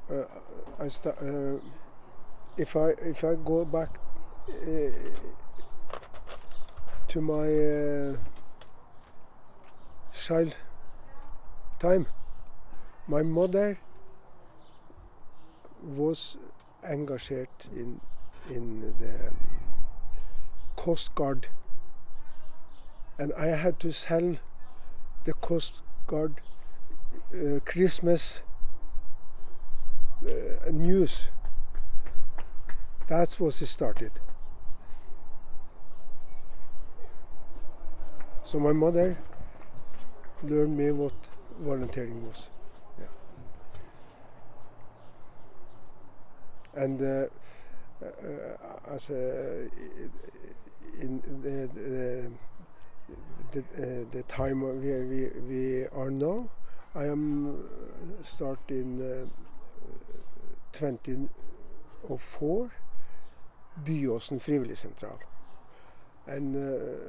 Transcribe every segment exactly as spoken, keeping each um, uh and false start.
uh, I sta- uh, if I if I go back uh, to my uh, child time, my mother was engaged in in the Coast Guard, and I had to sell the Coast Guard uh, Christmas uh, news. That's was it started. So my mother learned me what volunteering was. Yeah. And uh, uh, as a, in the, the, the, uh, the time we, we, we are now, I am start in uh, twenty oh four Byåsen frivilligsentral. And uh,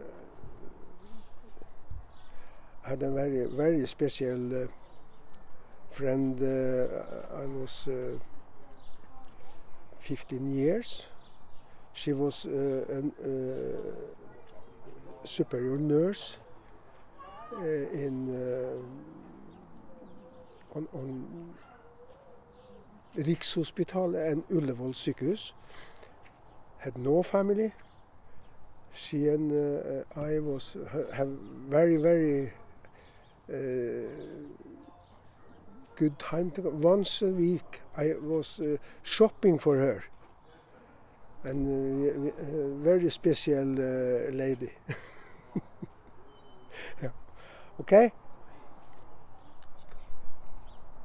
had a very, very special uh, friend. Uh, I was uh, fifteen years. She was uh, a uh, superior nurse uh, in uh, on, on Rikshospitalet and Ullevål sykehus. Had no family. She and uh, I was have very very uh, good time together. Once a week I was uh, shopping for her, and uh, uh, very special uh, lady. Yeah. Okay.